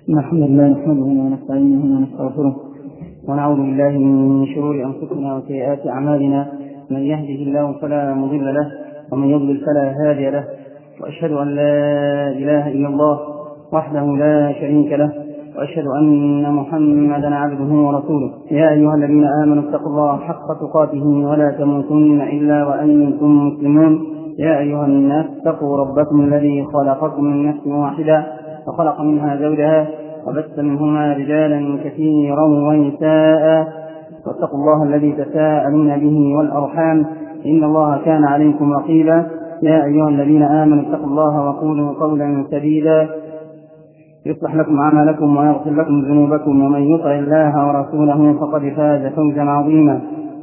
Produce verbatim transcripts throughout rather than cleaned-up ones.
الحمد لله نحمده ونستعينه ونستغفره ونعوذ بالله من شرور أنفسنا وسيئات أعمالنا، من يهده الله فلا مضل له ومن يضلل فلا هادي له، وأشهد أن لا إله إلا الله وحده لا شريك له، وأشهد أن محمدا عبده ورسوله. يا أيها الذين آمنوا اتقوا الله حق تقاته ولا تموتن إلا وأنتم مسلمون. يا أيها الناس اتقوا ربكم الذي خلقكم من نفس واحدة وخلق منها زوجها وبث منهما رجالا كثيرا ونساء، واتقوا الله الذي تساءلون به والأرحام إن الله كان عليكم رقيبا. يا أيها الذين آمنوا اتقوا الله وقولوا قولا سديدا يصلح لكم أعمالكم ويغفر لكم ذنوبكم، ومن يطع الله ورسوله فقد فاز فوزا عظيما.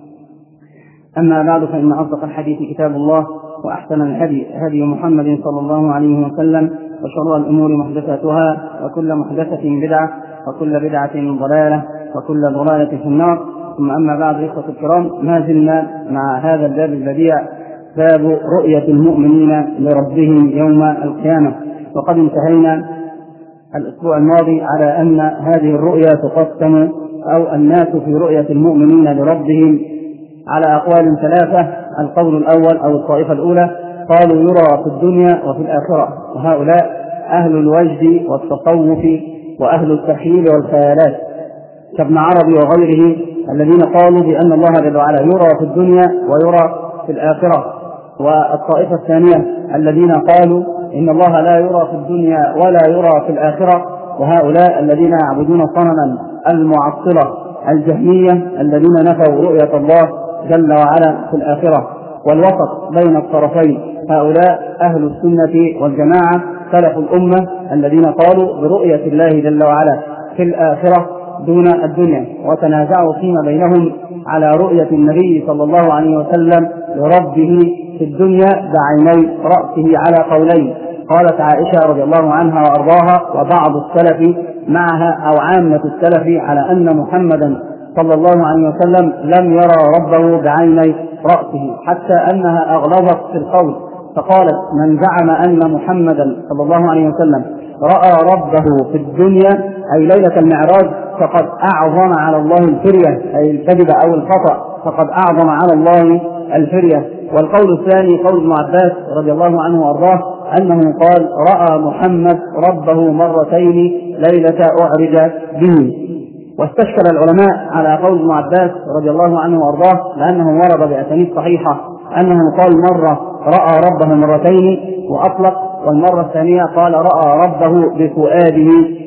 أما بعد، فإن أصدق الحديث كتاب الله، وأحسن الهدي هدي محمد صلى الله عليه وسلم، وشر الأمور محدثاتها، وكل محدثة بدعة، وكل بدعة ضلالة، وكل ضلالة في النار. ثم أما بعد، إخوة الكرام، ما زلنا مع هذا الباب البديع، باب رؤية المؤمنين لربهم يوم القيامة. وقد انتهينا الأسبوع الماضي على أن هذه الرؤية تقسم، أو الناس في رؤية المؤمنين لربهم على أقوال ثلاثة. القول الأول أو الطائفة الأولى قالوا يرى في الدنيا وفي الآخرة، وهؤلاء أهل الوجد والتصوف وأهل التخيل والخيالات كابن عربي وغيره، الذين قالوا بأن الله جل وعلا يرى في الدنيا ويرى في الآخرة. والطائفة الثانية الذين قالوا إن الله لا يرى في الدنيا ولا يرى في الآخرة، وهؤلاء الذين يعبدون صنما المعطلة الجهمية الذين نفوا رؤية الله جل وعلا في الآخرة. والوسط بين الطرفين هؤلاء أهل السنة والجماعة سلف الأمة الذين قالوا برؤية الله جل وعلا في الآخرة دون الدنيا، وتنازعوا فيما بينهم على رؤية النبي صلى الله عليه وسلم لربه في الدنيا بعيني رأسه على قولين. قالت عائشة رضي الله عنها وأرضاها وبعض السلف معها أو عامة السلف على أن محمدا صلى الله عليه وسلم لم يرى ربه بعيني رأسه، حتى أنها أغلظت في القول، فقالت من زعم أن محمدا صلى الله عليه وسلم رأى ربه في الدنيا أي ليلة المعراج فقد أعظم على الله الفرية، أي الكذب أو الخطأ، فقد أعظم على الله الفرية. والقول الثاني قول ابن عباس رضي الله عنه وأرضاه أنه قال رأى محمد ربه مرتين ليلة أعرج به. واستشكل العلماء على قول ابن عباس رضي الله عنه وأرضاه لأنه ورد بأسانيد صحيحة أنه قال مرة رأى ربه مرتين وأطلق، والمرة الثانية قال رأى ربه بفؤاده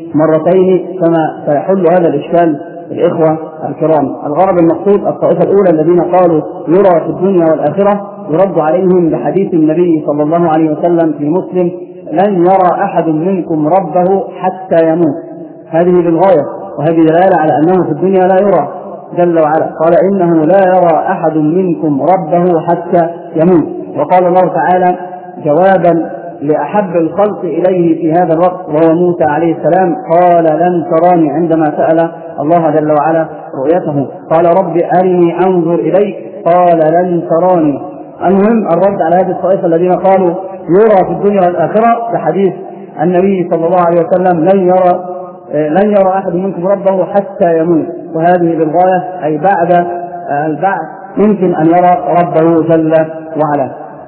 مرتين، كما سيحل هذا الإشكال الإخوة الكرام. الغرض المقصود الطائفة الأولى الذين قالوا يرى في الدنيا والآخرة يرد عليهم بحديث النبي صلى الله عليه وسلم في مسلم لن يرى أحد منكم ربه حتى يموت. هذه للغاية، وهذه دلالة على أنه في الدنيا لا يرى جل وعلا. قال إنه لا يرى أحد منكم ربه حتى يموت. وقال الله تعالى جوابا لأحب الخلق إليه في هذا الوقت وهو موسى عليه السلام، قال لن تراني، عندما سأل الله جل وعلا رؤيته قال رب أرني أنظر إليك قال لن تراني. المهم الرد على هذه الطائفة الذين قالوا يرى في الدنيا والآخرة بحديث النبي صلى الله عليه وسلم لن يرى لن يرى أحد منكم ربه حتى يموت، وهذه للغاية أي بعد البعث يمكن أن يرى ربه جل وعلا.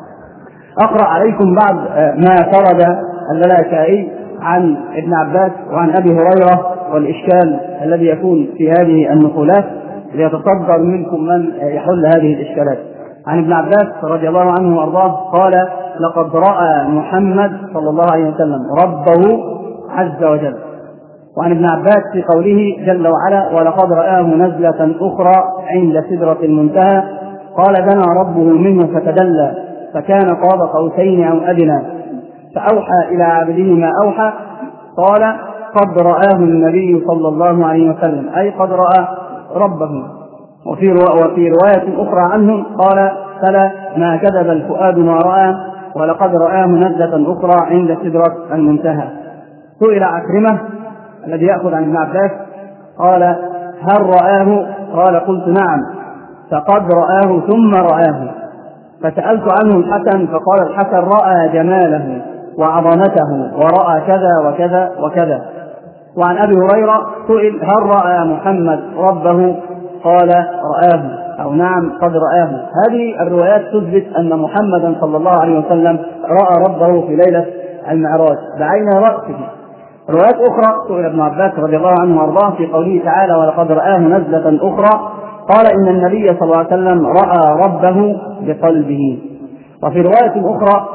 أقرأ عليكم بعض ما فرد اللالكائي عن ابن عباس وعن أبي هريرة والإشكال الذي يكون في هذه النقولات ليتصدر منكم من يحل هذه الإشكالات. عن ابن عباس رضي الله عنه وأرضاه قال لقد رأى محمد صلى الله عليه وسلم ربه عز وجل. وعن ابن عباس في قوله جل وعلا ولقد رآه نزلة أخرى عند سدرة المنتهى قال دنا ربه منه فتدلى فكان قاب قوسين أو أدنى فأوحى إلى عبده ما أوحى. قال قد رآه النبي صلى الله عليه وسلم أي قد رأى ربه. وفي وفي رواية أخرى عنه قال فلا ما كذب الفؤاد ما رأى ولقد رآه نزلة أخرى عند سدرة المنتهى. سئل عكرمة الذي يأخذ عن ابن عباس قال هل رآه؟ قال قلت نعم، فقد رآه ثم رآه. فسألت عنه الحسن فقال الحسن رأى جماله وعظمته ورأى كذا وكذا وكذا. وعن أبي هريرة سئل هل رأى محمد ربه؟ قال رآه، أو نعم قد رآه. هذه الروايات تثبت أن محمدا صلى الله عليه وسلم رأى ربه في ليلة المعراج بعين رأسه. روايات أخرى سئل ابن عباس رضي الله عنه وأرضاه في قوله تعالى ولقد رآه نزلة أخرى، قال إن النبي صلى الله عليه وسلم رأى ربه بقلبه. وفي رواية أخرى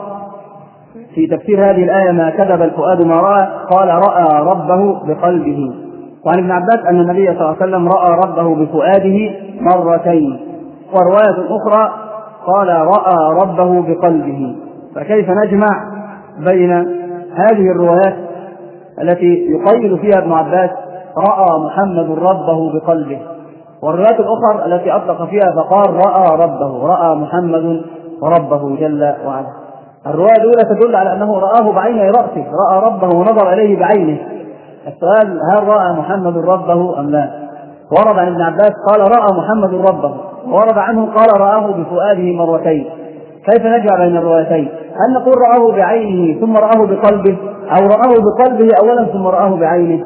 في تفسير هذه الآية ما كذب الفؤاد ما رأى، قال رأى ربه بقلبه. وعن ابن عباس أن النبي صلى الله عليه وسلم رأى ربه بفؤاده مرتين. ورواية أخرى قال رأى ربه بقلبه. فكيف نجمع بين هذه الروايات التي يقيد فيها ابن عباس رأى محمد ربه بقلبه، والروايات الأخرى التي أطلق فيها فقال رأى ربه، رأى محمد ربه جل وعلا؟ الرواية الأولى تدل على أنه رآه بعين رأسه، رأى ربه ونظر إليه بعينه. السؤال هل رأى محمد ربه أم لا؟ ورد عن ابن عباس قال رأى محمد ربه، ورد عنه قال رآه بفؤاده مرتين. كيف نجمع بين الروايتين؟ هل نقول رآه بعينه ثم رآه بقلبه، أو رآه بقلبه أولا ثم رآه بعينه؟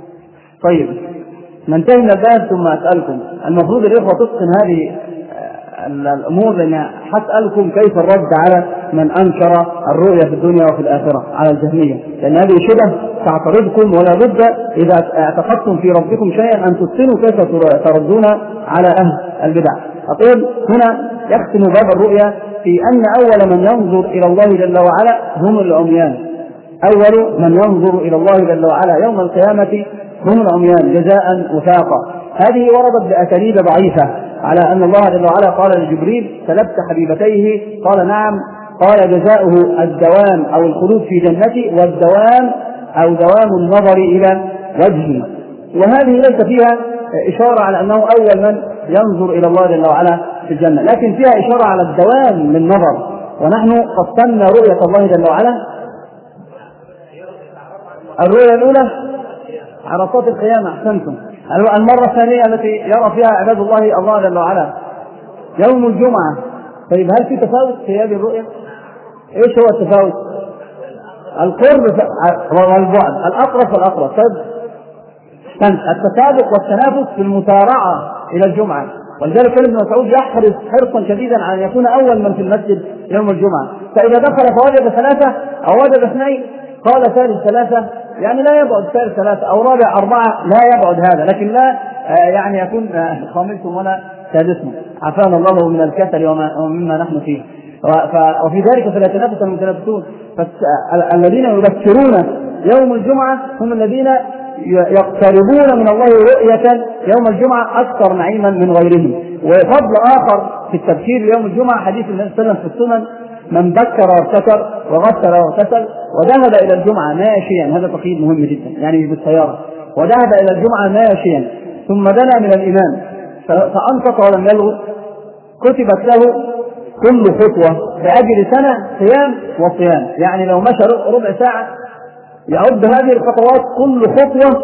طيب ننتهي من الباب ثم أسألكم. المفروض الإخوة تتقن هذه الأمور، لأن حسألكم كيف الرد على من أنكر الرؤية في الدنيا وفي الآخرة على الجهمية، لأن هذه شبه تعترضكم، ولا بد إذا اعتقدتم في ربكم شيئا أن تتقنوا كيف تردون على أهل البدع. أقول هنا يختم باب الرؤية في أن أول من ينظر إلى الله جل وعلا هم العميان. أول من ينظر إلى الله جل وعلا يوم القيامة هم العميان جزاء وفاقا. هذه وردت بأساليب ضعيفة على أن الله جل وعلا قال لجبريل سلبت حبيبتيه، قال نعم، قال جزاؤه الدوام أو الخلود في جنتي، والدوام أو دوام النظر إلى وجهي. وهذه ليس فيها إشارة على أنه أول من ينظر إلى الله جل وعلا في الجنة، لكن فيها إشارة على الدوام للنظر. ونحن قسمنا رؤية الله جل وعلا. الرؤية الأولى عرصات القيامة، أحسنتم. المرة الثانية التي يرى فيها عباد الله الله جل وعلا يوم الجمعة. طيب هل في تفاوت في هذه الرؤية؟ ايش هو التفاوت؟ القرب والبعد، الأقرب والأقرب. طيب التسابق والتنافس في المسارعة إلى الجمعة، ولذلك كان ابن مسعود يحرص حرصا شديدا على أن يكون أول من في المسجد يوم الجمعة. فإذا دخل فوجد ثلاثة أو وجد اثنين قال ثالث ثلاثة، يعني لا يبعد ثالث ثلاثة، أو رابع أربعة لا يبعد هذا، لكن لا يعني يكون خامسهم ولا سادسهم. عافانا الله من الكسل ومما نحن فيه. وفي ذلك فليتنافس المتنافسون. الذين يبشرون يوم الجمعة هم الذين يقتربون من الله رؤية يوم الجمعة أكثر نعيما من غيرهم. وفضل آخر في التبشير يوم الجمعة حديث النبي صلى الله عليه وسلم في السنن من بكر وابتكر وغسل واغتسل وذهب إلى الجمعة ماشيا، هذا تقييد مهم جدا، يعني بالسيارة، وذهب إلى الجمعة ماشيا ثم دنا من الإمام فأنفق ولم يلغ كتبت له كل خطوة بأجر سنة صيام وصيام. يعني لو مشى ربع ساعة يعد هذه الخطوات كل خطوة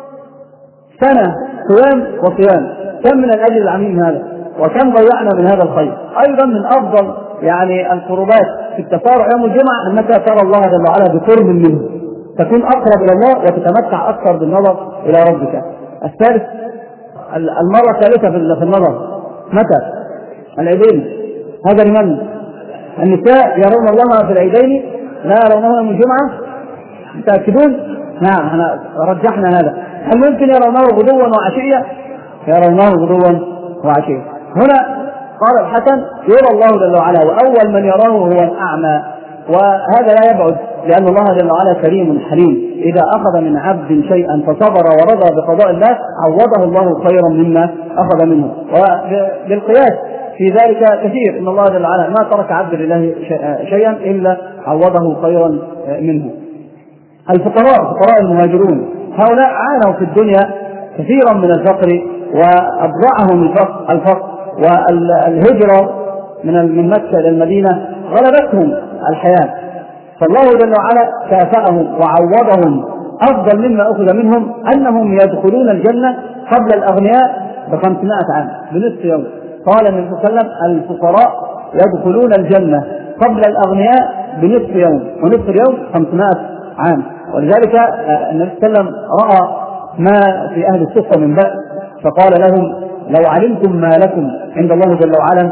سنة صيام وصيام. كم من الأجر العظيم هذا، وكم ضيعنا من هذا الخير. أيضا من أفضل يعني القربات في التسارع يوم الجمعة أنك ترى الله جل وعلا بقرب منه، تكون أقرب إلى الله وتتمتع أكثر بالنظر إلى ربك. الثالث المرة الثالثة في النظر متى؟ العيدين. هذا لمن؟ النساء يرون الله في العيدين لا يرونه يوم الجمعة. متأكدون؟ نعم احنا رجحنا هذا. هل ممكن يرونه غدوا وعشية؟ يرونه غدوا وعشية. هنا قال الحسن يرى الله جل وعلا وأول من يراه هو الأعمى، وهذا لا يبعد لأن الله جل وعلا كريم حليم. إذا أخذ من عبد شيئا فصبر ورضى بقضاء الله عوضه الله خيرا مما أخذ منه. وبالقياس في ذلك كثير، إن الله جل وعلا ما ترك عبد لله شيئا إلا عوضه خيرا منه. الفقراء فقراء المهاجرون هؤلاء عانوا في الدنيا كثيرا من الفقر وأبرعهم الفقر, الفقر والهجرة من مكة إلى المدينة غلبتهم الحياة، فالله جل وعلا كافأهم وعوضهم أفضل مما أخذ منهم أنهم يدخلون الجنة قبل الأغنياء بخمسمائة عام بنصف يوم. قال النبي صلى الله عليه وسلم الفقراء يدخلون الجنة قبل الأغنياء بنصف يوم، ونصف اليوم خمسمائة عام. ولذلك النبي صلى الله عليه وسلم رأى ما في أهل الصفة من بأس، فقال لهم: لو علمتم ما لكم عند الله جل وعلا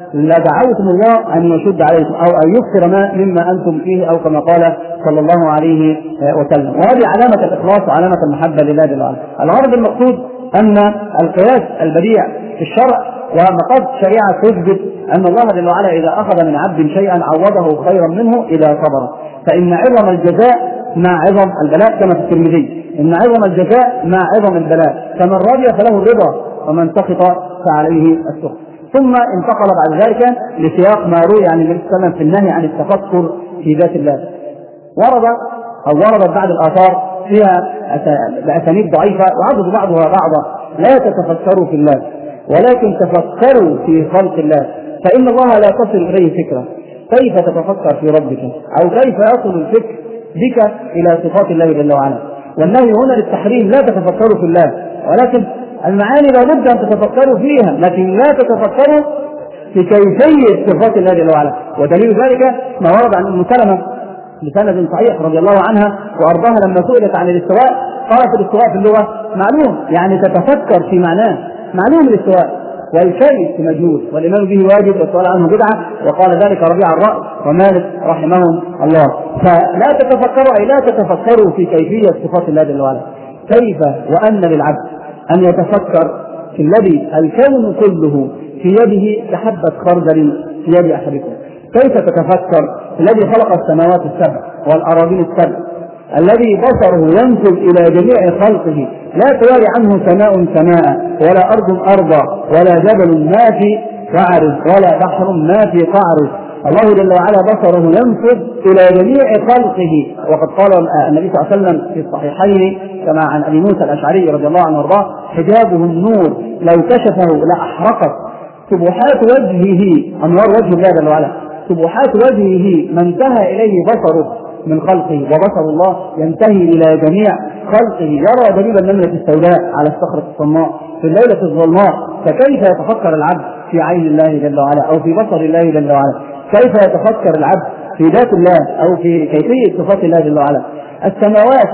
لدعوتم الله أن يشد عليكم أو أن يكثر ما مما أنتم فيه، أو كما قال صلى الله عليه وسلم. وهذه علامة الإخلاص وعلامة المحبة لله جل وعلا. الغرض المقصود أن القياس البديع في الشرع ومقاصد الشريعة تثبت أن الله جل وعلا إذا أخذ من عبد شيئا عوضه خيرا منه إذا صبر، فإن عظم الجزاء مع عظم البلاء، كما في الترمذي: إن عظم الجزاء مع عظم البلاء، فمن رضي فله الرضا ومن سخط فعليه السخط. ثم انتقل بعد ذلك لسياق ما روي عن النبي صلى الله عليه وسلم في النهي عن التفكر في ذات الله. ورد أو وردت بعض الآثار فيها بأسانيد ضعيفة وعضد بعضها بعضا: لا تتفكروا في الله ولكن تفكروا في خلق الله، فإن الله لا تصل إليه فكرة. كيف تتفكر في ربك؟ أو كيف يصل الفكر بك إلى صفات الله جل وعلا؟ والنهي هنا للتحريم: لا تتفكروا في الله، ولكن المعاني لابد أن تتفكروا فيها، لكن لا تتفكروا في كيفية صفات الله جل وعلا. ودليل ذلك ما ورد عن أم سلمة بسند صحيح رضي الله عنها وأرضاها لما سئلت عن الاستواء قالت: الاستواء في اللغة معلوم، يعني تتفكر في معناه، معلوم الاستواء، والكيف مجهول، والإيمان به واجب، والسؤال عنه بدعة. وقال ذلك ربيع الرأي ومالك رحمهم الله. فلا تتفكروا أي لا تتفكروا في كيفية صفات الله جل وعلا. كيف وأن للعبد أن يتفكر في الذي الكون كله في يده كحبة خردل في يد أحدكم؟ كيف تتفكر في الذي خلق السماوات السبع والأراضين السبع، الذي بصره ينفذ إلى جميع خلقه، لا تواري عنه سماء سماء ولا أرض أرضا ولا جبل ما في قعره ولا بحر ما في قعره. الله جل وعلا بصره ينفذ إلى جميع خلقه. وقد قال النبي صلى الله عليه وسلم في الصحيحين كما عن أبي موسى الأشعري رضي الله عنه وارضاه: حجابه النور لو كشفه لأحرقت سبحات وجهه، أنوار وجه الله جل وعلا، سبحات وجهه ما انتهى إليه بصره من خلقه، وبصر الله ينتهي إلى جميع خلقه. يرى دبيب النملة السوداء على الصخرة الصماء في الليلة الظلماء. فكيف يتفكر العبد في عين الله جل وعلا أو في بصر الله جل وعلا؟ كيف يتفكر العبد في ذات الله أو في كيفية صفات الله جل وعلا؟ السماوات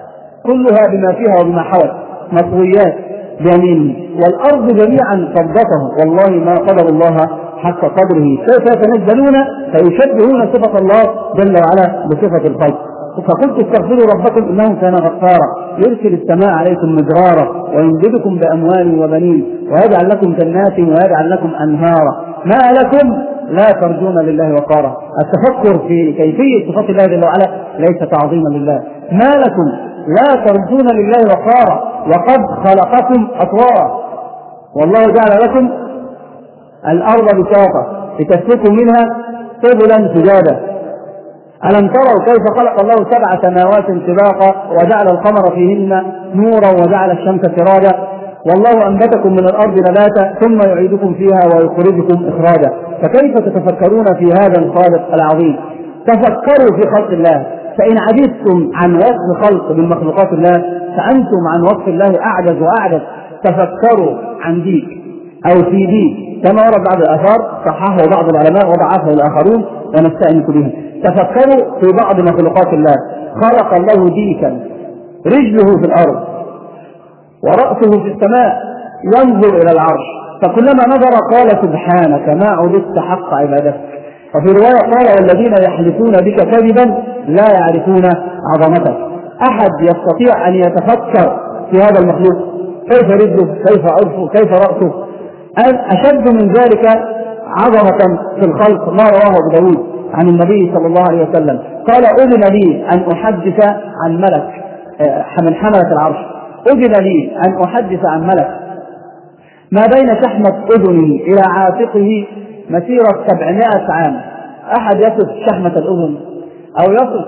كلها بما فيها وبما حوت مطويات بيمينه، والأرض جميعا قبضته، والله ما قدر الله حق قدره. كيف يتنزلون فيشبهون صفة الله جل وعلا بصفة الخلق؟ فقلت: استغفروا ربكم إنه كان غفارا يرسل السماء عليكم مدرارا ويمددكم بأموال وبنين ويجعل لكم جنات ويجعل لكم أنهارا ما لكم لا ترجون لله وقارا. التفكر في كيفية صفات الله جل وعلا ليس تعظيما لله. ما لكم لا ترجون لله وقارا وقد خلقكم أطوارا، والله جعل لكم الأرض بساطة لتسلكوا منها سبلا فجاجا. ألم تروا كيف خلق الله سبع سماوات طباقا وجعل القمر فيهن نورا وجعل الشمس سراجا، والله أنبتكم من الأرض نباتا ثم يعيدكم فيها ويخرجكم إخراجا. فكيف تتفكرون في هذا الخالق العظيم؟ تفكروا في خلق الله، فإن عجزتم عن وصف خلق من مخلوقات الله فأنتم عن وصف الله أعجز وأعجز. تفكروا عن ديك أو في ديك كما ورد بعض الآثار صححه بعض العلماء وضعفه الآخرون ونستأنس به. تفكروا في بعض مخلوقات الله. خلق الله ديكا رجله في الأرض ورأسه في السماء ينظر إلى العرش، فكلما نظر قال: سبحانك ما عبدت حق عبادتك. وفي رواية قال: والذين يحلفون بك كذبا لا يعرفون عظمتك. أحد يستطيع أن يتفكر في هذا المخلوق؟ كيف رجله، كيف عرفه، كيف رأسه؟ أشد من ذلك عظمة في الخلق ما رواه أبو داود عن النبي صلى الله عليه وسلم قال: أذن لي أن أحدث عن ملك من حملة العرش، أذن لي أن أحدث عن ملك ما بين شحمة أذنه إلى عاتقه مسيرة سبعمائة عام. أحد يصف شحمة الأذن أو يصف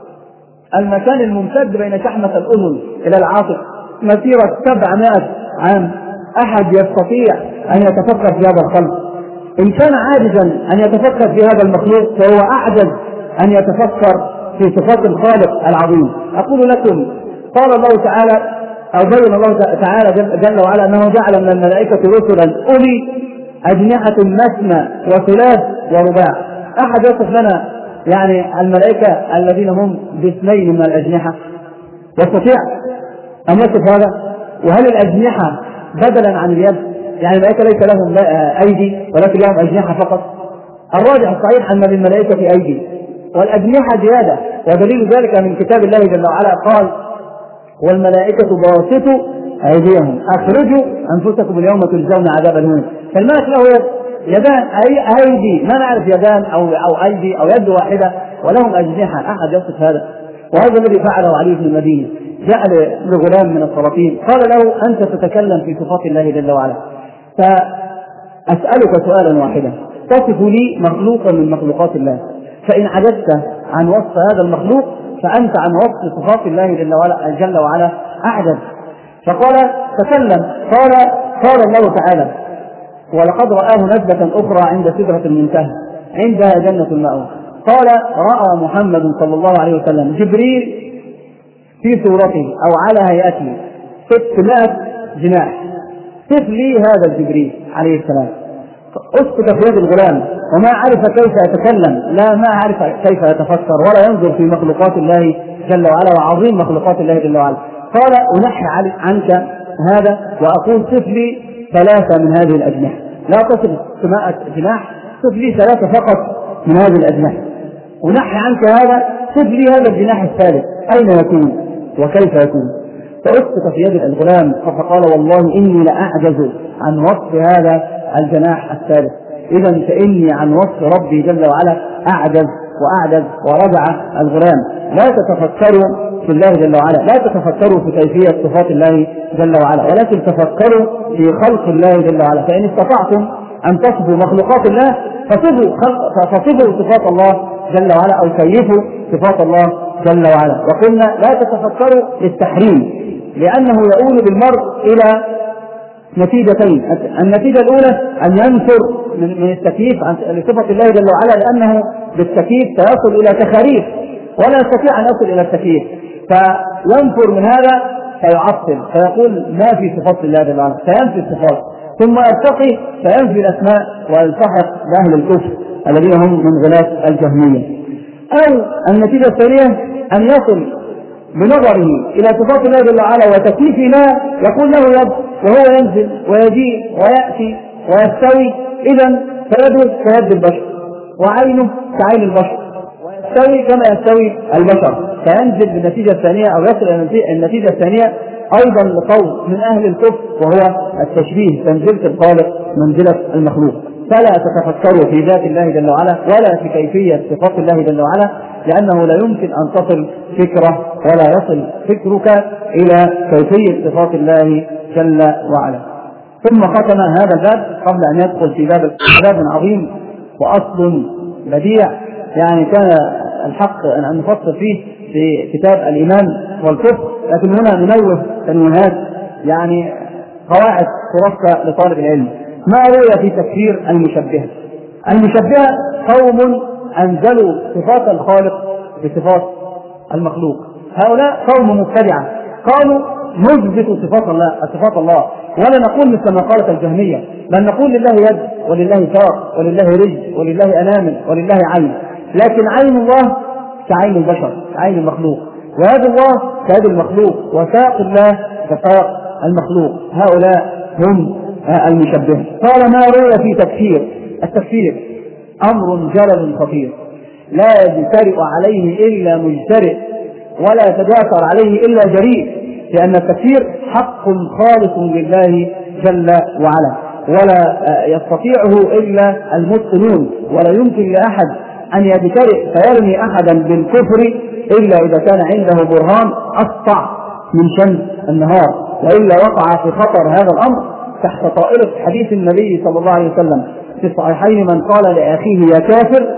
المكان الممتد بين شحمة الأذن إلى العاتق مسيرة سبعمائة عام. أحد يستطيع أن يتفكر في هذا الخلق؟ إن كان عاجزا أن يتفكر في هذا المخلوق فهو أعجز أن يتفكر في صفات الخالق العظيم. أقول لكم: قال الله تعالى أو بين الله تعالى جل وعلا أنه جعل من الملائكة رسلا أولي أجنحة مثنى وثلاث ورباع. أحد يصف لنا يعني الملائكة الذين هم باثنين من الأجنحة؟ يستطيع؟ أم يصف هذا؟ وهل الأجنحة بدلا عن اليد؟ يعني الملائكة ليس لهم أيدي ولكن لهم أجنحة فقط. الراجح الصحيح أن للملائكة أيدي والأجنحة زيادة، ودليل ذلك من كتاب الله جل وعلا قال: والملائكة باسطوا أيديهم أخرجوا أنفسكم اليوم تجزون عذاب الهون. فالملك له يدان، أي أيدي، ما نعرف يدان أو أو أيدي أو يد واحدة، ولهم أجنحة. أحد يصف هذا؟ وهذا الذي فعله علي بن المديني، جاء لغلام من السلاطين قال له: أنت تتكلم في صفات الله جل وعلا، فأسألك سؤالا واحدا، تصف لي مخلوقا من مخلوقات الله، فإن عجزت عن وصف هذا المخلوق فأنت عن وصف صفات الله جل وعلا, جل وعلا أعجز. فقال: تكلم. قال قال الله تعالى: ولقد رآه نزلة أخرى عند سدرة المنتهى عندها جنة المأوى. قال: رأى محمد صلى الله عليه وسلم جبريل في صورته أو على هيئته ستمائة جناح. صف لي هذا الجبريل عليه السلام. اسقط في يد الغلام وما عرف كيف يتكلم، لا ما عرف كيف يتفكر ولا ينظر في مخلوقات الله جل وعلا وعظيم مخلوقات الله جل وعلا. قال: أنحي عنك هذا وأقول صف لي ثلاثة من هذه الأجنحة. لا تصف سماء جناح، صف لي ثلاثة فقط من هذه الأجنحة. أنحي عنك هذا، صف لي هذا الجناح الثالث أين يكون وكيف يكون. فأسقط في يد الغلام فقال: والله إني لأعجز عن وصف هذا الجناح الثالث. إذا فإني عن وصف ربي جل وعلا أعجز وأعجز. ورجع الغلام: لا تتفكروا في الله جل وعلا، لا تتفكروا في كيفية صفات الله جل وعلا، ولكن تفكروا في خلق الله جل وعلا. فإن استطعتم أن تصفوا مخلوقات الله فصفوا فصفوا صفات الله جل وعلا أو كيفوا صفات الله جل وعلا. وقلنا لا تتفكروا للتحريم، لأنه يؤول بالمرء إلى نتيجتين. النتيجة الأولى أن ينفر من التكييف عن صفة الله جل وعلا، لأنه بالتكييف سيصل إلى تخاريف ولا يستطيع أن يصل إلى التكييف، فينفر من هذا فيعطل فيقول ما في صفات الله جل وعلا، فينفي الصفات، ثم يرتقي فينفي الأسماء ويلتحق بأهل الكفر الذين هم من غلاة الجهمية. أو النتيجة الثانية أن يصل بنظره إلى صفات الله جل وعلا وتكييف لا يقول له يد وهو ينزل ويجيء ويأتي ويستوي، إذن فيده كيد البشر وعينه كعين البشر ويستوي كما يستوي البشر، فينزل بالنتيجة الثانية أو يصل إلى النتيجة الثانية أيضا لقول من أهل الكفر وهو التشبيه، تنزلة الخالق منزلة المخلوق. فلا تتفكروا في ذات الله جل وعلا ولا في كيفية صفات الله جل وعلا، لأنه لا يمكن أن تصل فكرة ولا يصل فكرك إلى كيفية صفات الله جل وعلا. ثم ختم هذا الباب قبل أن يدخل في باب باب عظيم وأصل بديع، يعني كان الحق أن نفصل فيه في كتاب الإيمان والكفر، لكن هنا ننوه تنويهات يعني قواعد ترسى لطالب العلم. ما رأي في تكفير المشبهة؟ المشبهة قوم أنزلوا صفات الخالق بصفات المخلوق. هؤلاء قوم مبتدعة قالوا نثبت صفات الله صفات الله ولا نقول مثل ما قالت الجهمية، بل نقول لله يد ولله ساق ولله رجل ولله أنامل ولله عين، لكن عين الله كعين البشر كعين المخلوق، ويد الله كيد المخلوق، وساق الله كساق المخلوق. هؤلاء هم المشبهة. قال: ما روي في تكفير. التكفير أمر جلل خطير لا يجترئ عليه إلا مجترئ ولا يتجاسر عليه إلا جريء، لأن التكفير حق خالص لله جل وعلا ولا يستطيعه إلا المتقنون، ولا يمكن لأحد أن يجترئ فيرمي أحدا بالكفر إلا إذا كان عنده برهان أسطع من شمس النهار، وإلا وقع في خطر هذا الأمر تحت طائرة حديث النبي صلى الله عليه وسلم في الصحيحين: من قال لأخيه يا كافر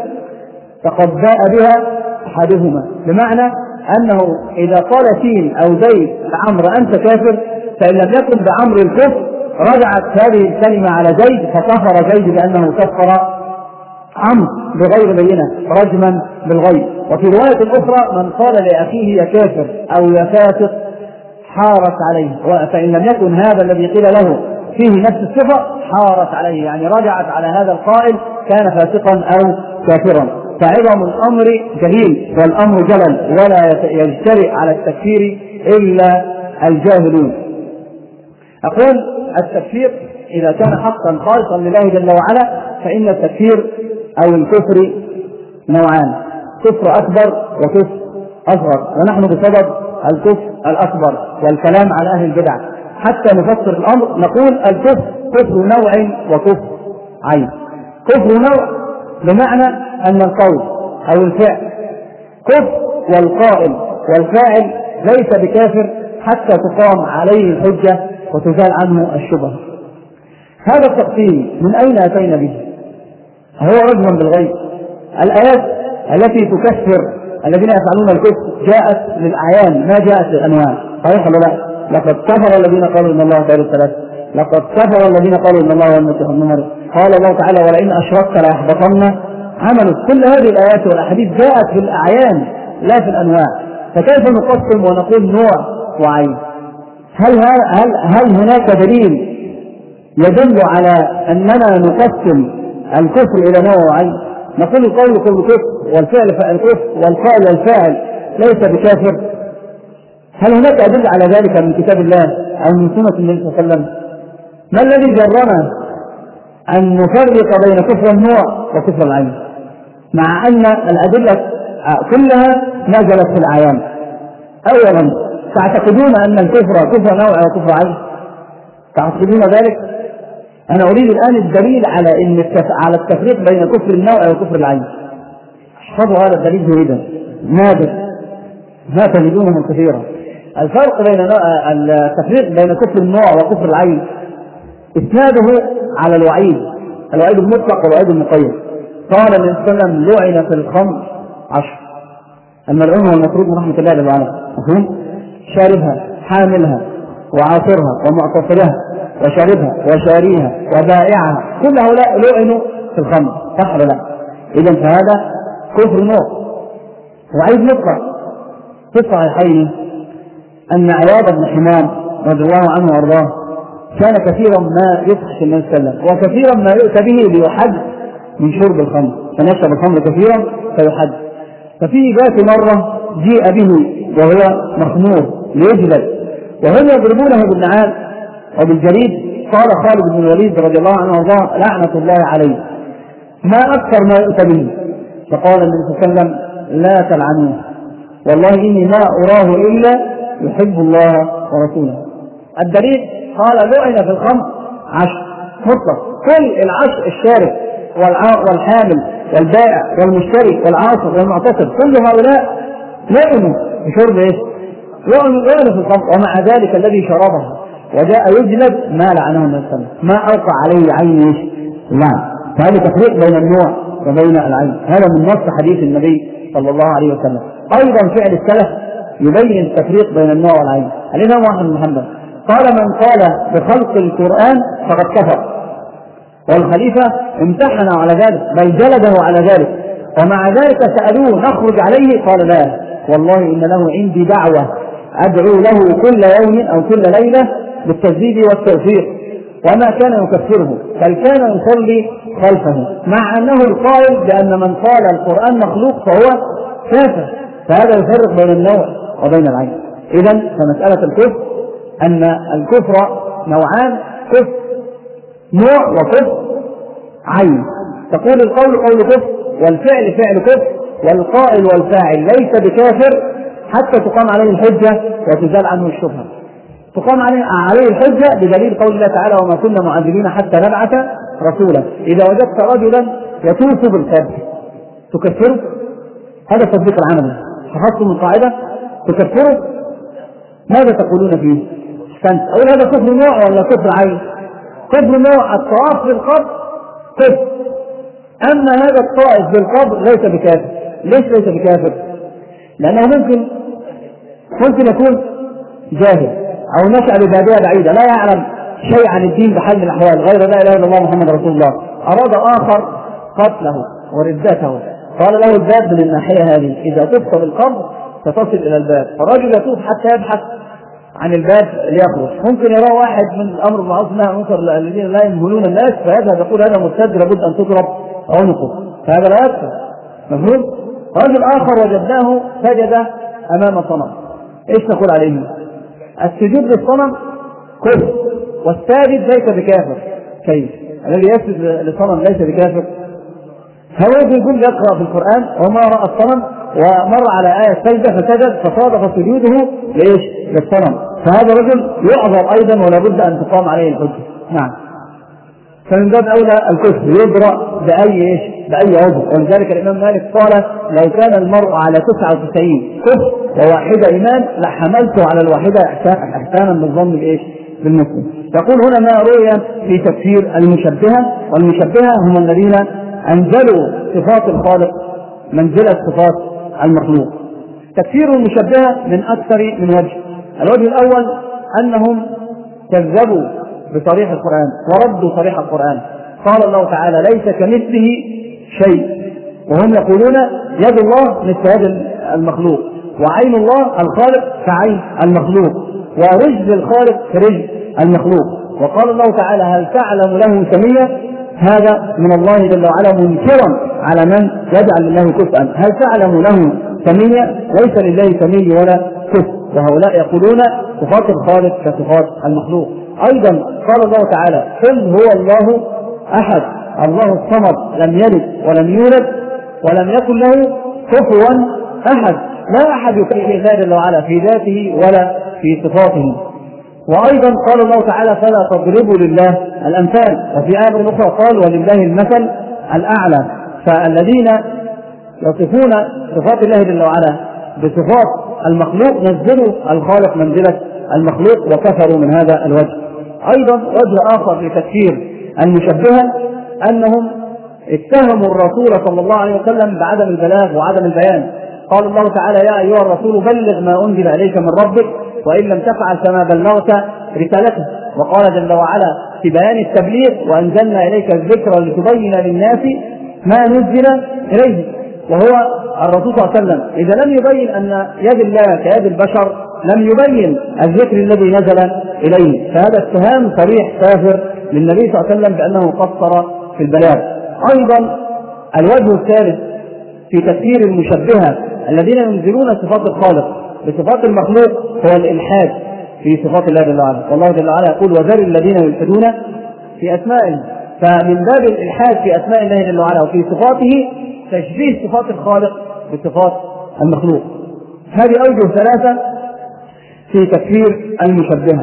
فقد باء بها أحدهما، بمعنى أنه إذا قال سين أو زيد لعمرو أنت كافر، فإن لم يكن بعمرو الكفر رجعت هذه الكلمة على زيد فكفر زيد بأنه كفر عمرو بغير بينة رجما بالغيب. وفي رواية أخرى: من قال لأخيه يا كافر أو يا فاسق حارت عليه، فإن لم يكن هذا الذي قيل له فيه نفس الصفة حارت عليه، يعني رجعت على هذا القائل كان فاسقا أو كافرا. فعظم الأمر جليل والأمر جلل، ولا يجترئ على التكفير إلا الجاهلون. أقول التكفير إذا كان حقا خالصا لله جل وعلا فإن التكفير أو الكفر نوعان، كفر أكبر وكفر أصغر، ونحن بسبب الكفر الأكبر والكلام على أهل البدع حتى نفسر الأمر نقول الكفر كفر نوع وكفر عين. كفر نوع بمعنى أن القول أو الفعل كفر والقائل والفاعل ليس بكافر حتى تقام عليه الحجة وتزال عنه الشبهة. هذا التقسيم من أين أتينا به؟ هو رجما بالغيب. الآيات التي تكفر الذين يفعلون الكفر جاءت للأعيان ما جاءت للأنواع، صحيح ولا لا؟ لقد كفر الذين قالوا إن الله ثالث ثلاثة، لقد كفر الذين قالوا إن الله هو المسيح ابن مريم، قال الله تعالى ولئن أشركت ليحبطن عملك. كل هذه الآيات والأحاديث جاءت في الأعيان لا في الأنواع، فكيف نقسم ونقول نوع وعين؟ هل هل هل هناك دليل يدل على أننا نقسم الكفر إلى نوع وعين؟ نقول القول كل كفر والفعل فعل كفر والقائل والفاعل ليس بكافر. هل هناك أدلة على ذلك من كتاب الله أو من سنة النبي صلى الله عليه وسلم؟ ما الذي جرنا أن نفرق بين كفر النوع وكفر العين مع أن الأدلة كلها نزلت في الأعيان؟ أولا، تعتقدون أن الكفر كفر نوع وكفر عين؟ تعتقدون ذلك؟ أنا أريد الآن الدليل على إن على التفريق بين كفر النوع وكفر العين. احفظوا هذا الدليل جيدا، نادر ما تجدونه كثيرا. الفرق بين التفريق بين كفر النوع وكفر العين إسناده على الوعيد، الوعيد المطلق والوعيد المقيد. قال النبي صلى الله عليه وسلم لعن في الخمر عشر، الملعون والمطرود من رحمة الله جل وعلا، مفهوم؟ شاربها حاملها وعاصرها ومعتصرها وشاربها وشاريها وبائعها، كل هؤلاء لعنوا في الخمر، صح ولا لا؟ إذا فهذا كفر نوع. وعيد مطلق. في الصحيحين أن عياض بن حمام رضي الله عنه وارضاه كان كثيرا ما يفحش النبي صلى الله عليه وسلم وكثيرا ما يؤتى به ليحد من شرب الخمر، كان يشرب الخمر كثيرا فيحد. ففي ذات مرة جيء به وهو مخمور ليجلد وهم يضربونه بالنعال وبالجريد. قال خالد بن الوليد رضي الله عنه وارضاه لعنة الله عليه ما أكثر ما يؤتى به. فقال النبي صلى الله عليه وسلم لا تلعنوه والله إني ما أراه إلا يحب الله ورسوله. الدليل قال لعن في الخمر عشر مطلق، كل العشر الشارب والحامل والبائع والمشتري والعاصر والمعتصر كل هؤلاء لعنوا بشرب ايش؟ لعنوا في الخمر. ومع ذلك الذي شربها وجاء يجلد ما لعنه النبي صلى الله عليه وسلم، ما أوقع عليه عين ايش؟ لعن. فهذا تفريق بين النوع وبين العين، هذا من نص حديث النبي صلى الله عليه وسلم. أيضا فعل السلف يبين التفريق بين النوع والعين. الإمام أحمد بن حنبل قال من قال بخلق القرآن فقد كفر، والخليفة امتحن على ذلك بل جلده على ذلك، ومع ذلك سألوه نخرج عليه قال لا والله إن له عندي دعوة أدعو له كل يوم أو كل ليلة بالتجديد والتوفيق، وما كان يكفره بل كان يصلي خلفه، مع أنه القائل بأن من قال القرآن مخلوق فهو كافر. فهذا يفرق بين النوع وبين العين. إذن فمسألة الكفر أن الكفر نوعان، كفر نوع وكفر عين. تقول القول قول كفر والفعل فعل كفر والقائل والفاعل ليس بكافر حتى تقام عليه الحجة وتزال عنه الشبهة. تقام عليه الحجة بدليل قول الله تعالى وما كنا معذبين حتى نبعث رسولا. إذا وجدت رجلا يطوف بالقبر تكفره، هذا التطبيق العملي. حفظتم القاعدة تكفره، ماذا تقولون فيه؟ أحسنت. أقول هذا كفر نوع ولا كفر عين؟ كفر نوع الطواف بالقبر كفر، أما هذا الطائف بالقبر ليس بكافر. ليش ليس بكافر؟ لأنه ممكن ممكن يكون جاهل أو نشأ ببادية بعيدة لا يعلم شيء عن الدين بحال من الأحوال غير لا إله إلا الله محمد رسول الله، أراد آخر قتله وردته، قال له الباب من الناحية هذه إذا طفت بالقبر ستصل إلى الباب، فالرجل يطوف حتى يبحث عن الباب ليخرج. ممكن يرى واحد من الأمر بالمعروف والنهي عن المنكر الذين لا يمهلون الناس فيذهب يقول هذا مرتد لابد أن تضرب عنقه، فهذا لا يكفر. مفهوم؟ رجل آخر وجدناه سجد أمام صنم، إيش نقول عليه؟ السجود للصنم كفر، والساجد ليس بكافر. كيف؟ الذي يسجد للصنم ليس بكافر؟ هو يقول يقرأ في القرآن وما رأى الصنم ومر على آية سجدة فسجد فصادف سجوده لإيش؟ للصنم، فهذا رجل يعذر أيضا ولا بد أن تقام عليه الحجة. نعم. فمن باب أولى الكفر يبرأ بأي إيش؟ بأي عذر. ولذلك الإمام مالك قال لو كان المرء على تسعة وتسعين كفر وواحدة إيمان لحملته على الواحدة إحسانا بالظن بإيش؟ بالمسلم. يقول هنا ما روي في تكفير المشبهة، والمشبهة هم الذين أنزلوا صفات الخالق منزلة صفات المخلوق. تكفير المشبهة من أكثر من وجه. الوجه الأول أنهم كذبوا بصريح القرآن وردوا صريح القرآن. قال الله تعالى ليس كمثله شيء، وهم يقولون يد الله مثل يد المخلوق، وعين الله الخالق كعين المخلوق، ورجل الخالق كرجل المخلوق. وقال الله تعالى هل تعلم له سميا، هذا من الله جل وعلا منكرا على من يجعل الله كفءا. هل تعلم له سميا، ليس لله سمي ولا كفء. وهؤلاء يقولون صفات الخالق كصفات المخلوق. أيضا قال الله تعالى قل هو الله أحد الله الصمد لم يلد ولم يولد ولم يكن له كفوا أحد. لا أحد يكفي الله جل وعلا في ذاته ولا في صفاته. وأيضا قال الله تعالى فلا تضربوا لله الأمثال. وفي آية أخرى قال ولله المثل الأعلى. فالذين يصفون صفات الله جل وعلا بصفات المخلوق نزلوا الخالق منزلة المخلوق وكفروا من هذا الوجه. أيضا وجه آخر لتكفير المشبهة أنهم اتهموا الرسول صلى الله عليه وسلم بعدم البلاغ وعدم البيان. قال الله تعالى يا أيها الرسول بلغ ما أنزل إليك من ربك وإن لم تفعل فما بلغت رسالته. وقال جل وعلا في بيان التبليغ وأنزلنا إليك الذكر لتبين للناس ما نزل إليه. وهو الرسول صلى الله عليه وسلم إذا لم يبين أن يد الله كيد البشر لم يبين الذكر الذي نزل إليه، فهذا اتهام صريح كافر للنبي صلى الله عليه وسلم بأنه قصر في البلاغ. أيضا الوجه الثالث في تكفير المشبهة الذين ينزلون صفات الخالق بصفات المخلوق هو الإلحاد في صفات الله جل وعلا. والله جل وعلا يقول وذر الذين يلحدون في أسمائه. فمن باب الإلحاد في أسماء الله جل وعلا وفي صفاته تشبيه صفات الخالق بصفات المخلوق. هذه أوجه ثلاثة في تكفير المشبهة.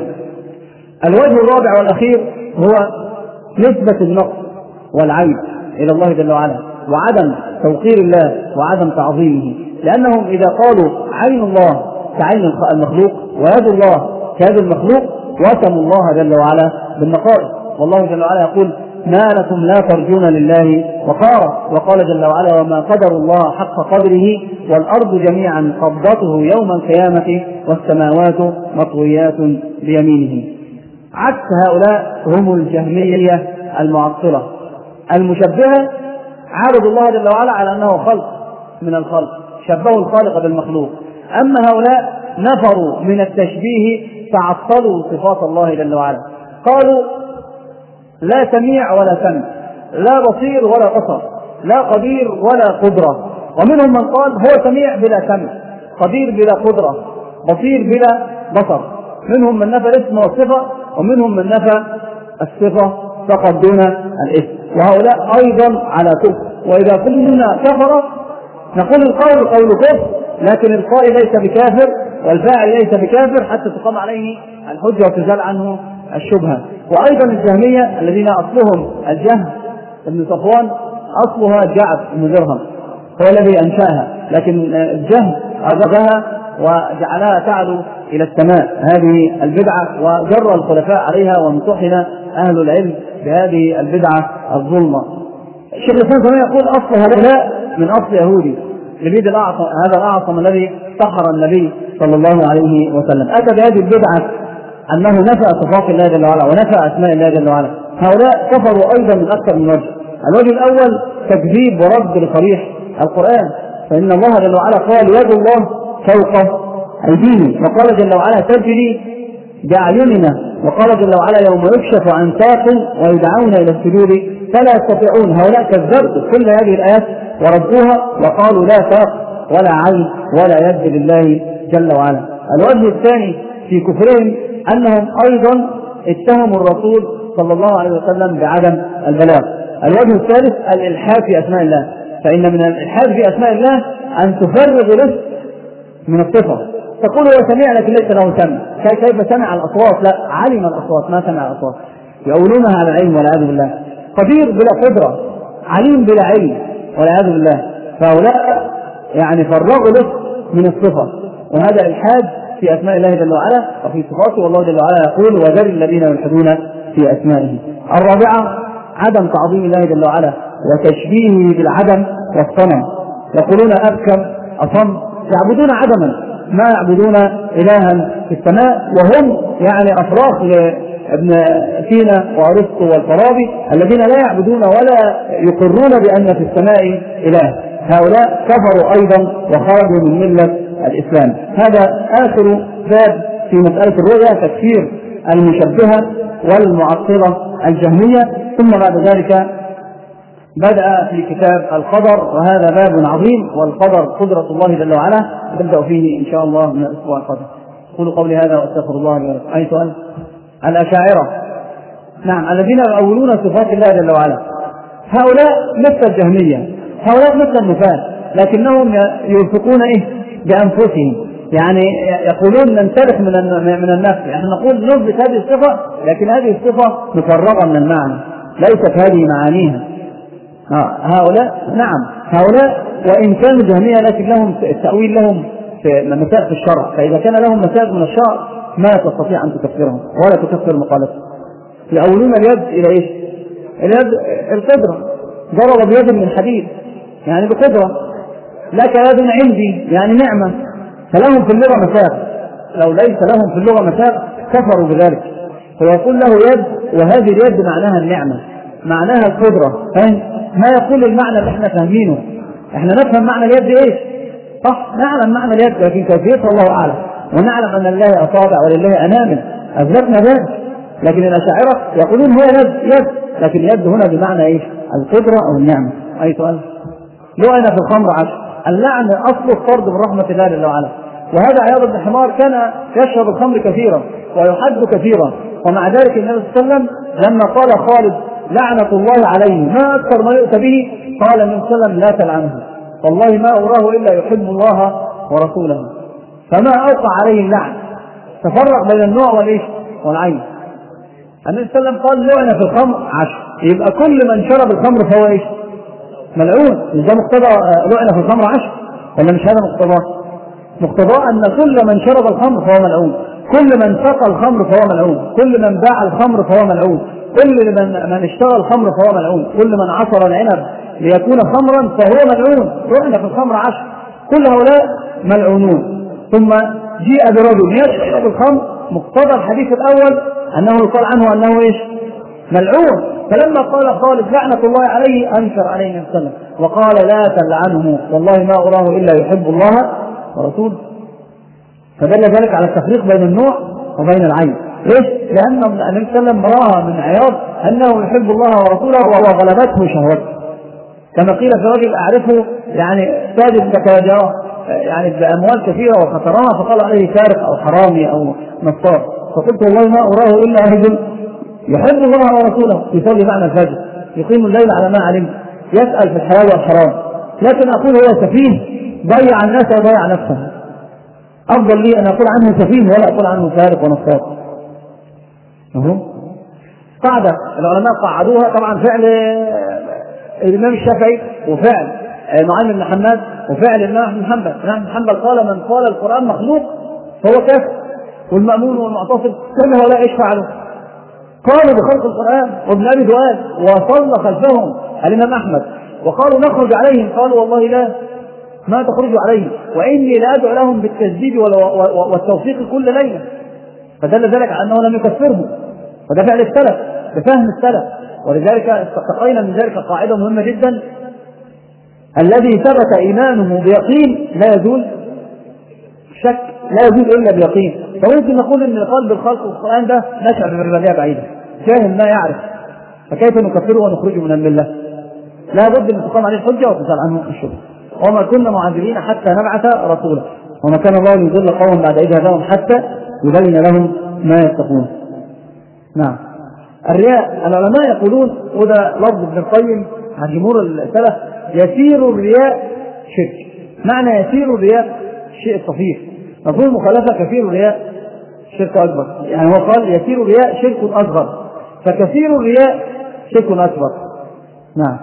الوجه الرابع والأخير هو نسبة النقص والعيب إلى الله جل وعلا وعدم توقير الله وعدم تعظيمه. لأنهم إذا قالوا عين الله كعين المخلوق ويد الله كيد المخلوق وسموا الله جل وعلا بالنقائص. والله جل وعلا يقول ما لكم لا ترجون لله وقارا. وقال جل وعلا وما قدر الله حق قدره والأرض جميعا قبضته يوم القيامة والسماوات مطويات بيمينه. عكس هؤلاء هم الجهمية المعطلة المشبهة، عارضوا الله جل وعلا على أنه خلق من الخلق، شبهوا الخالق بالمخلوق. أما هؤلاء نفروا من التشبيه فعطلوا صفات الله جل وعلا، قالوا لا سميع ولا سمع، لا بصير ولا بصر، لا قدير ولا قدرة. ومنهم من قال هو سميع بلا سمع، قدير بلا قدرة، بصير بلا بصر. منهم من نفى الاسم والصفة، ومنهم من نفى الصفة فقط دون الاسم. وهؤلاء أيضا على كفر. وإذا قلنا كفر نقول القول قول كفر، لكن القائل ليس بكافر والفاعل ليس بكافر حتى تقام عليه الحجة وتزال عنه الشبهة. وأيضا الجهمية الذين أصلهم الجهم ابن صفوان أصلها جعد بن درهم هو الذي أنشأها، لكن الجهم أخذها وجعلها تعلو إلى السماء. هذه البدعة وجر الخلفاء عليها وامتحن أهل العلم بهذه البدعة الظلمة. الشيخ الإسلام يقول أصلها لا من أصل يهودي لبيد الأعصم، هذا الأعصم الذي سخر النبي صلى الله عليه وسلم. أتى بهذه البدعة أنه نفى صفات الله جل وعلا ونفى أسماء الله جل وعلا. هؤلاء كفروا أيضا من أكثر من وجه. الوجه الأول تكذيب ورد لصريح القرآن، فإن الله جل وعلا قال يد الله فوق أيديهم، وقال جل وعلا تجري بأعيننا، وقال جل وعلا يوم يكشف عن ساق ويدعون إلى السجود فلا يستطيعون. هؤلاء كذبوا كل هذه الآيات وردوها وقالوا لا ساق ولا عين ولا يد لله جل وعلا. الوجه الثاني في كفرهم أنهم أيضا اتهموا الرسول صلى الله عليه وسلم بعدم البلاغ. الوجه الثالث الإلحاد في أسماء الله، فإن من الإلحاد في أسماء الله أن تفرغ الاسم من الصفة، تقول هو سميع لكن ليس له سمع. كيف سمع الأصوات؟ لا، علم الأصوات ما سمع الأصوات. يقولونها على العلم والعياذ بالله. قدير بلا قدرة، عليم بلا علم والعياذ بالله. فهؤلاء يعني فرغوا الاسم من الصفة، وهذا الحاد في أسماء الله جل وعلا وفي صفاته، والله جل وعلا يقول وذر الذين يلحدون في أسمائه. الرابعة عدم تعظيم الله جل وعلا وتشبيهه بالعدم والصنم. يقولون أبكم أصم، يعبدون عدما ما يعبدون إلها في السماء، وهم يعني أفراخ ابن سينا وأرسطو والفارابي الذين لا يعبدون ولا يقرون بأن في السماء إله. هؤلاء كفروا أيضا وخرجوا من ملة الإسلام. هذا آخر باب في مسألة الرؤيا، تكفير المشبهة والمعطلة الجهمية. ثم بعد ذلك بدأ في كتاب القدر، وهذا باب عظيم، والقدر قدرة الله جل وعلا، نبدأ فيه إن شاء الله من الأسبوع القادم. قولوا قولي هذا واستغفر الله لي ولكم. أي سؤال؟ الأشاعرة، نعم، الذين يؤولون صفات الله جل وعلا. هؤلاء مثل الجهمية، هؤلاء مثل النفاة، لكنهم يوثقون إيه بأنفسهم، يعني يقولون ننسلخ من من النفس، يعني نقول نثبت هذه الصفة لكن هذه الصفة مفرغة من المعنى، ليست هذه معانيها. آه هؤلاء نعم، هؤلاء وإن كانوا جهمية لكن لهم التأويل، لهم في مسائل في الشرع، فإذا كان لهم مسائل من الشرع ما تستطيع أن تكفرهم ولا تكفر مقالتهم. يؤولون اليد إلى إيش؟ اليد القدرة، ضرب بيد من حديد يعني بقدرة، لك يد عندي يعني نعمة، فلهم في اللغة مساغ، لو ليس لهم في اللغة مساغ كفروا بذلك. فيقول له يد، وهذه اليد معناها النعمة، معناها القدرة، فاهم؟ ما يقول المعنى اللي احنا فاهمينه، احنا نفهم معنى اليد ايش؟ صح، نعلم معنى اليد لكن كيفيتها الله أعلم، ونعلم أن لله أصابع ولله أنامل، أثبتنا ذلك. لكن الأشاعرة يقولون هو يد يد، لكن يد هنا بمعنى ايش؟ القدرة أو النعمة. أي سؤال؟ لعنة في الخمر عشر. اللعن أصله الطرد من رحمة الله جل وعلا، وهذا عياض بن حمار كان يشرب الخمر كثيرا ويحد كثيرا، ومع ذلك النبي صلى الله عليه وسلم لما قال خالد لعنة الله عليه ما أكثر ما يؤتى به، قال النبي صلى الله عليه وسلم لا تلعنه، والله ما أراه إلا يحب الله ورسوله، فما أوقع عليه اللعن. تفرق بين النوع والإيش والعين. النبي صلى الله عليه وسلم قال لعنة في الخمر عشر، يبقى كل من شرب الخمر فهو إيش؟ ملعون. مش ده مقتضى لعنة في الخمر عشر ولا مش هذا مقتضاه؟ مقتضاه أن كل من شرب الخمر فهو ملعون، كل من سقى الخمر فهو ملعون، كل من باع الخمر فهو ملعون، كل من من اشترى الخمر فهو ملعون، كل من عصر العنب ليكون خمرا فهو ملعون. لعنة في الخمر عشر، كل هؤلاء ملعونون. ثم جيء برجل يشرب الخمر، مقتضى الحديث الأول أنه يقال عنه أنه إيش؟ ملعون. فلما قال خالد لعنة الله عليه أنكر عليه النبي صلى الله عليه وسلم وقال لا تلعنه والله ما أراه إلا يحب الله ورسوله. فدل ذلك على التفريق بين النوع وبين العين. ليش؟ لأن النبي صلى الله عليه وسلم رأى من عياض أنه يحب الله ورسوله وغلبته شهوته، كما قيل في رجل أعرفه يعني تاجر بكاجرة يعني بأموال كثيرة وخسرها، فقال عليه سارق أو حرامي أو نصار، فقلت والله ما أراه إلا رجل يحب الله ورسوله يصلي معنا الفجر يقيم الليل على ما علم يسأل في الحلال والحرام، لكن أقول هو سفيه ضيع الناس وضيع نفسه. أفضل لي أن أقول عنه سفيه ولا أقول عنه سارق ونصار. قاعدة العلماء قعدوها، طبعا فعل الإمام الشافعي وفعل نعيم بن حماد وفعل الإمام بن حنبل. الإمام بن حنبل قال من قال القرآن مخلوق فهو كافر، والمأمون والمعتصم كل هؤلاء ايش فعلوا؟ قالوا بخلق القرآن. وابن أبي دؤاد وصلى خلفهم الإمام أحمد وقالوا نخرج عليهم، قالوا والله لا ما تخرجوا عليهم وإني لأدعو لهم بالتجديد والتوفيق كل ليلة. فدل ذلك على أنه لم يكفرهم، وده فعل السلف بفهم السلف. ولذلك استقينا من ذلك قاعدة مهمة جدا: الذي ثبت إيمانه بيقين لا يزول شك، لا يزول إلا بيقين. فممكن نقول إن قلب الخلق والقرآن ده نشأ بالرباعية بعيدة، جاهل ما يعرف، فكيف نكفره ونخرجه من الملة؟ لا بد أن تقام عليه الحجة وتسأل عنه الشبهة. وما كنا معذبين حتى نبعث رسولا، وما كان الله ليضل قوما بعد إذ هداهم حتى يبين لهم ما يتقون. نعم. الرياء العلماء يقولون، وده لفظ ابن القيم عن جمهور السلف، يسير الرياء شرك. معنى يسير الرياء شيء صفيح، مفهوم المخالفة كثير الرياء شرك أكبر، يعني هو قال يسير الرياء شرك أصغر، فكثير الرياء شرك أكبر. نعم.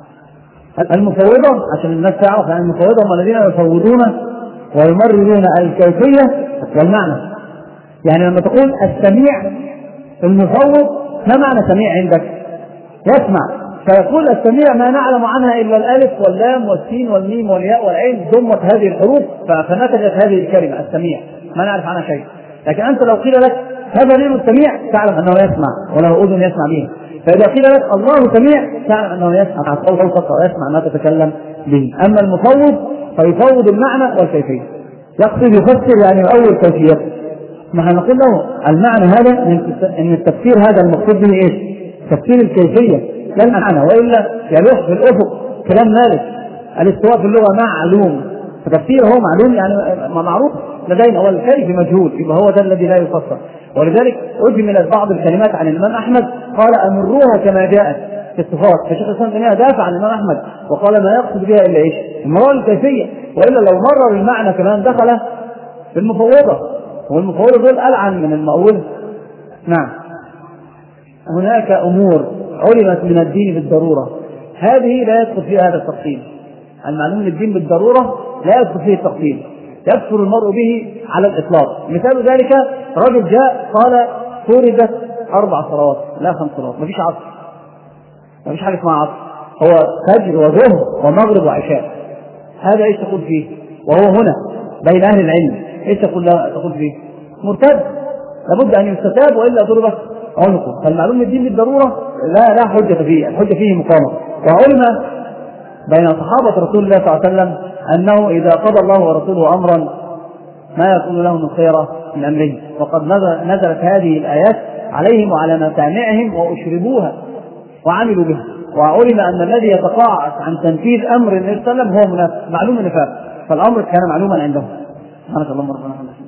المفوضة عشان الناس تعرف، يعني المفوضة هم الذين يفوضون ويمررون الكيفية والمعنى. يعني لما تقول السميع المفوض، ما معنى سميع عندك؟ يسمع، فيقول السميع ما نعلم عنها إلا الألف واللام والسين والميم والياء والعين، ضمت هذه الحروف فنتجت هذه الكلمة السميع، ما نعرف عنها شيء. لكن أنت لو قيل لك هذا دين السميع، تعلم أنه يسمع وله أذن يسمع به. فإذا قيل لك الله سميع، تعلم أنه يسمع صوتك ويسمع ما تتكلم به. أما المفوض فيفوض المعنى والكيفية، يقصد يفسر يعني أول كيفية. نحن نقول له المعنى هذا ان التفسير هذا المقصود به ايش؟ تفسير الكيفيه لا المعنى، والا يلوح في الافق كلام مالك الاستواء في اللغه معلوم، فتفسيره هو معلوم يعني ما معروف لدينا، والكيف مجهول، يبقى هو ده الذي لا يفسر. ولذلك اجملت بعض الكلمات عن الامام احمد، قال امروها كما جاءت في الصفات. فشيخ الاسلام ابن تيميه دافع عن الامام احمد وقال ما يقصد بها الا ايش؟ المرار الكيفيه، والا لو مرر المعنى كمان دخل في المفوضه، والمفوضة دول ألعن من المأول. نعم. هناك أمور علمت من الدين بالضرورة، هذه لا يدخل فيها هذا التفصيل. المعلوم من الدين بالضرورة لا يدخل فيه التفصيل، يكفر المرء به على الإطلاق. مثال ذلك رجل جاء قال فرضت أربع صلوات، لا خمس صلوات، مفيش عصر، مفيش حاجة اسمها عصر، هو فجر وظهر ومغرب وعشاء. هذا ايش تقول فيه؟ وهو هنا بين أهل العلم ايش تقول لا تقول فيه؟ مرتد، لابد ان يستتاب والا ضربت عنقه. فالمعلوم الدين بالضروره لا لا حجه فيه، الحجه فيه مقامه. وعلم بين صحابه رسول الله صلى الله عليه وسلم انه اذا قضى الله ورسوله امرا ما يكون له من خيره من امره، وقد نزلت هذه الايات عليهم وعلى مسامعهم واشربوها وعملوا بها. وعلم ان الذي يتقاعس عن تنفيذ امر النبي صلى الله عليه وسلم هو منافق، معلوم النفاق، فالامر كان معلوما عندهم. سبحانك اللهم ربنا